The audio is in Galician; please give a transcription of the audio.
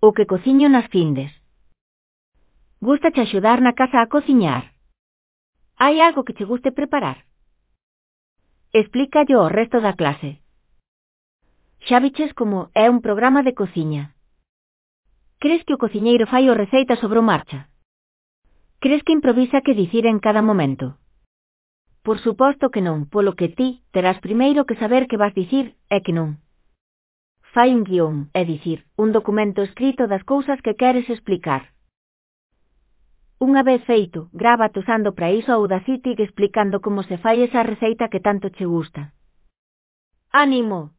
O que cociño nas findes. Gústache axudar na casa a cociñar? Hai algo que che guste preparar? Explícallo ao resto da clase. Xa viches como é un programa de cociña. Crees que o cociñeiro fai o receita sobre o marcha? Crees que improvisa que dicir en cada momento? Por suposto que non, polo que ti terás primeiro que saber que vas dicir e que non. Fai un guión, é dicir, un documento escrito das cousas que queres explicar. Unha vez feito, grábate usando para iso a Audacity explicando como se fai esa receita que tanto che gusta. ¡Ánimo!